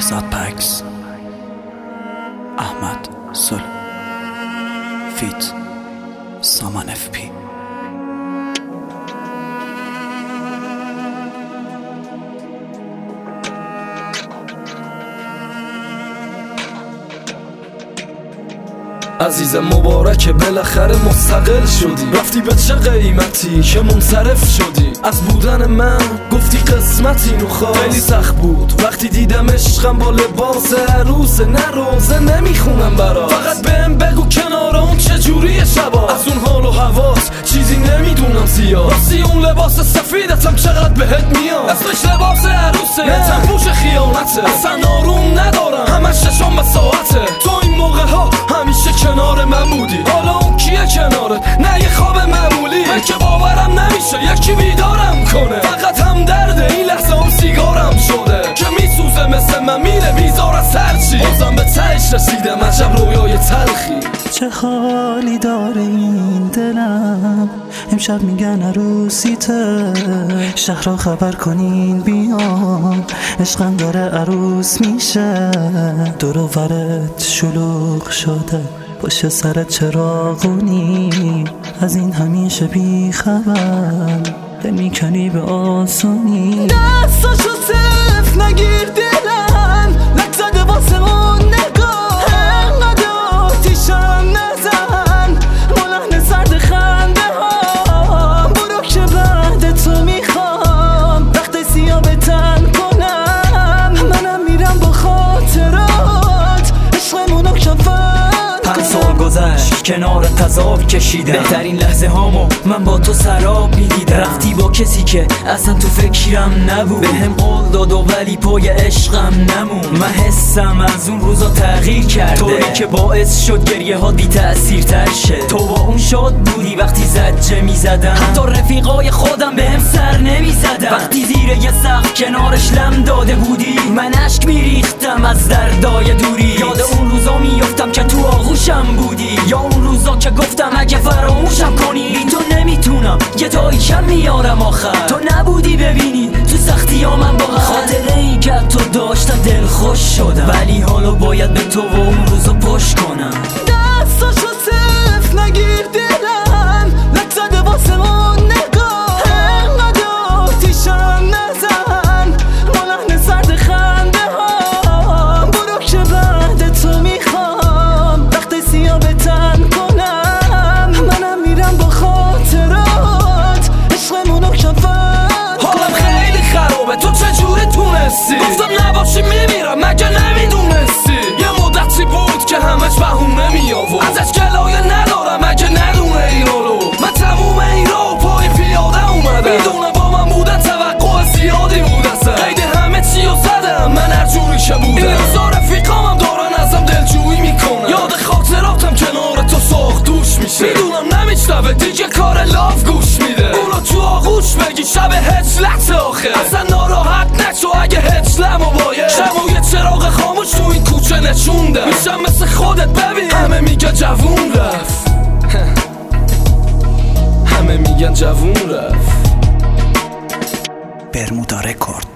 بهزاد پکس، احمد سل، فیت سامان اف پی. عزیزم مبارکه بالاخره مستقل شدی، رفتی به چه قیمتی که منصرف شدی. از بودن من گفتی قسمت اینو خواست، خیلی سخت بود وقتی دیدم عشقم با لباس عروس. نه روزه نمیخونم برات، فقط بهم بگو کنار اون چجوری شبا. از اون حال و حواس چیزی نمیدونم زیاد، راستی اون لباس سفیدتم چقدر بهت میاد. اسمش لباس عروسه، تنپوش خیانته، اصلا آروم ندارم همش ششم به ساعته. تو این موقع ها همیشه کنار من بودی، حالا اون کیه کنارت؟ نه یه خواب معمولی، من که باورم نمیشه یکی بیدارم کنه. فقط هم درده این لحظه اون سیگارم شده که میسوزه مثل من میره بیزار از هرچی. بازم به تهش رسیدم، عجب رویای تلخی. چه حالی داره این دلم، امشب میگن عروسیته. شهر را خبر کنین بیام، عشقم داره عروس میشه. دور و برت شلوغ شده، پشت سرت چراغونی. از این همیشه بی خبر، دل میکنی به آسونی. دستاشو صرف نگیر دلم، لک زده واسه اون نگاه. انقدر آتیشم نزن، ملحن سرد خنده ها. برو که بعد تو میخوام وقت سیاه به تن کنم. منم میرم با خاطرات، عشقمونو کفن. 5 سال گذشت کنار تذاب کشیدم، بهترین لحظه هامو من با تو سراب میدیدم. رفتی با کسی که اصلا تو فکرم نبود، بهم قول داد و ولی پای عشقم نمون. من حسم از اون روزا تغییر کرده، طوری که باعث شد گریه ها بی تأثیر تر شه. تو با اون شاد بودی وقتی زجه میزدم، حتی رفیقای خودم بهم سر نمیزدم. وقتی زیر یه سقف کنارش لم داده بودی، من اشک میریختم از دردای دوری. یاد اون روزا میافتم که تو آغوشم بودی، یا اون روزا که گفتم اگه فراموشم کنی. بی تو نمیتونم یه تایی کم میارم آخر، تو نبودی ببینی تو سختی ها من با هم. خاطره ای که تو داشتم دل خوش شدم، ولی حالا باید به تو و اون روزا پشت کنم. دستاشو صرف نگیر دلم، لک زده واسه اون نگاه. انقدر آتیشم نزن، ملحن سرد خنده ها. برو که بعد تو میخوام وقت سیاه به تن کنم. منم میرم با خاطرات، عشقمونو کفن. حالم خیلی خرابه، تو چجوری تونستی؟ گفتم نباشی میمیرم مگه نمیدونستی؟ یه مدتی بود که همش بهونه میآورد، ازش گلایه ندارم اگه ندونه اینو رو. من تموم این رو پای پیاده اومدم، میدونه با من بودن توقع زیادی بود. اصلا قید همه چی رو زدم من هر جوری که بودم. این روزا رفیقامم دارن ازم دلجویی میکنن، یاد خاطراتم کنار تو ساخت دوش میشه. میدونم نمیشنوه دیگه کار لاف گوش میده، اونو تو آغوش بگی شب هجلت آخه. اصلا ناراحت نشو اگه هجلمو باید، شمو یه چراغ خاموش تو این کوچه نشونده. میشم مثل خودت ببین، همه میگن جوون رفت، همه میگن جوون رفت. برمودا رکورد.